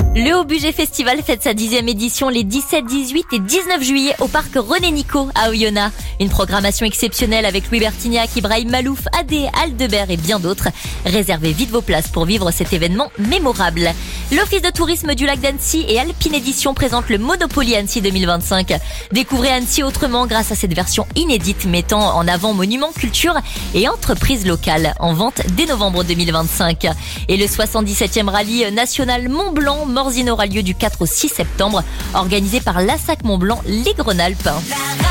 Le Haut Budget Festival fête sa 10e édition les 17, 18 et 19 juillet au parc René Nico à Oyonnax. Une programmation exceptionnelle avec Louis Bertignac, Ibrahim Malouf, Adé, Aldebert et bien d'autres. Réservez vite vos places pour vivre cet événement mémorable. L'Office de tourisme du lac d'Annecy et Alpine Édition présentent le Monopoly Annecy 2025. Découvrez Annecy autrement grâce à cette version inédite mettant en avant monuments, culture et entreprises locales en vente dès novembre 2025. Et le 77e rallye national Mont-Blanc Morzine aura lieu du 4 au 6 septembre, organisé par l'ASSAC Mont-Blanc Les Grenalpes.